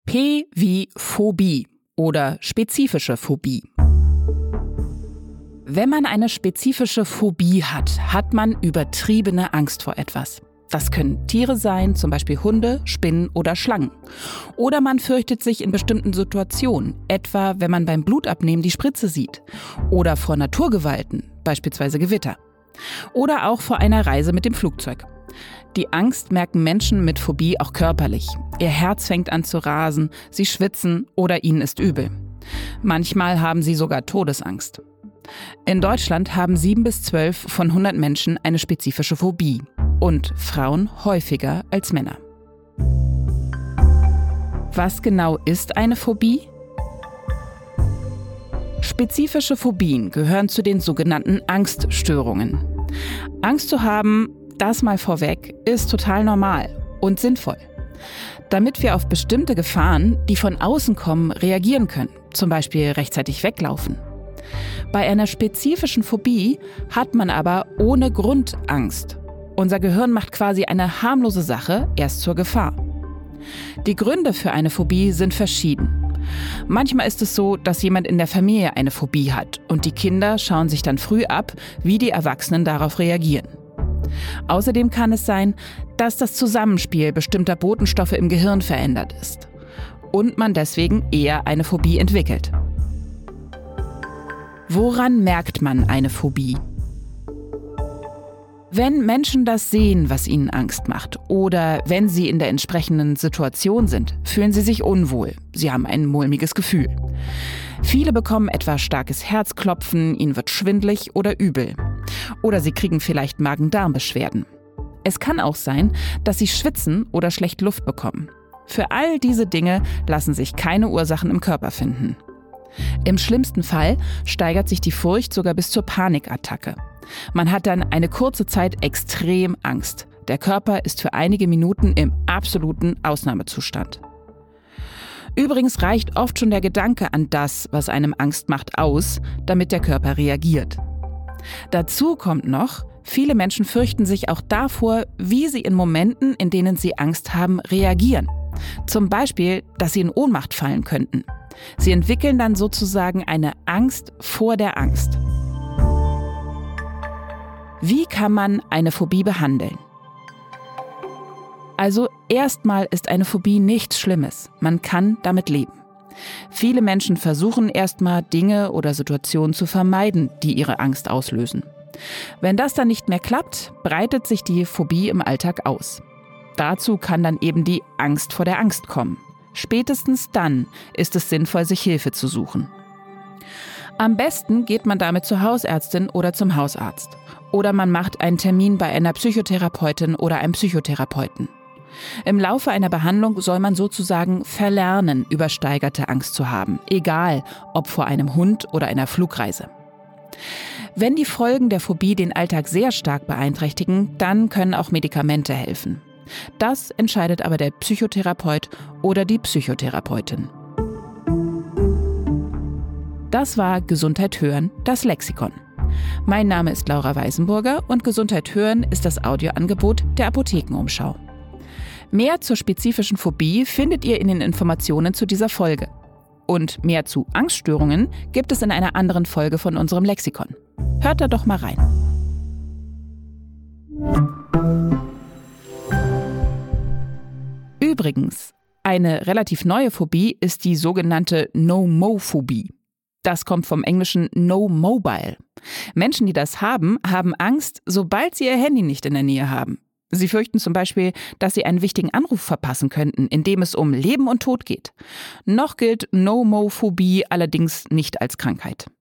P wie Phobie oder spezifische Phobie. Wenn man eine spezifische Phobie hat, hat man übertriebene Angst vor etwas. Das können Tiere sein, zum Beispiel Hunde, Spinnen oder Schlangen. Oder man fürchtet sich in bestimmten Situationen, etwa wenn man beim Blutabnehmen die Spritze sieht. Oder vor Naturgewalten, beispielsweise Gewitter. Oder auch vor einer Reise mit dem Flugzeug. Die Angst merken Menschen mit Phobie auch körperlich. Ihr Herz fängt an zu rasen, sie schwitzen oder ihnen ist übel. Manchmal haben sie sogar Todesangst. In Deutschland haben 7 bis 12 von 100 Menschen eine spezifische Phobie und Frauen häufiger als Männer. Was genau ist eine Phobie? Spezifische Phobien gehören zu den sogenannten Angststörungen. Angst zu haben, das mal vorweg, ist total normal und sinnvoll, damit wir auf bestimmte Gefahren, die von außen kommen, reagieren können, zum Beispiel rechtzeitig weglaufen. Bei einer spezifischen Phobie hat man aber ohne Grund Angst. Unser Gehirn macht quasi eine harmlose Sache erst zur Gefahr. Die Gründe für eine Phobie sind verschieden. Manchmal ist es so, dass jemand in der Familie eine Phobie hat und die Kinder schauen sich dann früh ab, wie die Erwachsenen darauf reagieren. Außerdem kann es sein, dass das Zusammenspiel bestimmter Botenstoffe im Gehirn verändert ist und man deswegen eher eine Phobie entwickelt. Woran merkt man eine Phobie? Wenn Menschen das sehen, was ihnen Angst macht, oder wenn sie in der entsprechenden Situation sind, fühlen sie sich unwohl. Sie haben ein mulmiges Gefühl. Viele bekommen etwa starkes Herzklopfen, ihnen wird schwindelig oder übel. Oder sie kriegen vielleicht Magen-Darm-Beschwerden. Es kann auch sein, dass sie schwitzen oder schlecht Luft bekommen. Für all diese Dinge lassen sich keine Ursachen im Körper finden. Im schlimmsten Fall steigert sich die Furcht sogar bis zur Panikattacke. Man hat dann eine kurze Zeit extrem Angst. Der Körper ist für einige Minuten im absoluten Ausnahmezustand. Übrigens reicht oft schon der Gedanke an das, was einem Angst macht, aus, damit der Körper reagiert. Dazu kommt noch, viele Menschen fürchten sich auch davor, wie sie in Momenten, in denen sie Angst haben, reagieren. Zum Beispiel, dass sie in Ohnmacht fallen könnten. Sie entwickeln dann sozusagen eine Angst vor der Angst. Wie kann man eine Phobie behandeln? Also erstmal ist eine Phobie nichts Schlimmes. Man kann damit leben. Viele Menschen versuchen erstmal Dinge oder Situationen zu vermeiden, die ihre Angst auslösen. Wenn das dann nicht mehr klappt, breitet sich die Phobie im Alltag aus. Dazu kann dann eben die Angst vor der Angst kommen. Spätestens dann ist es sinnvoll, sich Hilfe zu suchen. Am besten geht man damit zur Hausärztin oder zum Hausarzt. Oder man macht einen Termin bei einer Psychotherapeutin oder einem Psychotherapeuten. Im Laufe einer Behandlung soll man sozusagen verlernen, übersteigerte Angst zu haben, egal ob vor einem Hund oder einer Flugreise. Wenn die Folgen der Phobie den Alltag sehr stark beeinträchtigen, dann können auch Medikamente helfen. Das entscheidet aber der Psychotherapeut oder die Psychotherapeutin. Das war Gesundheit hören, das Lexikon. Mein Name ist Laura Weisenburger und Gesundheit hören ist das Audioangebot der Apothekenumschau. Mehr zur spezifischen Phobie findet ihr in den Informationen zu dieser Folge. Und mehr zu Angststörungen gibt es in einer anderen Folge von unserem Lexikon. Hört da doch mal rein. Übrigens, eine relativ neue Phobie ist die sogenannte No-Mo-Phobie. Das kommt vom englischen No Mobile. Menschen, die das haben, haben Angst, sobald sie ihr Handy nicht in der Nähe haben. Sie fürchten zum Beispiel, dass sie einen wichtigen Anruf verpassen könnten, in dem es um Leben und Tod geht. Noch gilt No-Mo-Phobie allerdings nicht als Krankheit.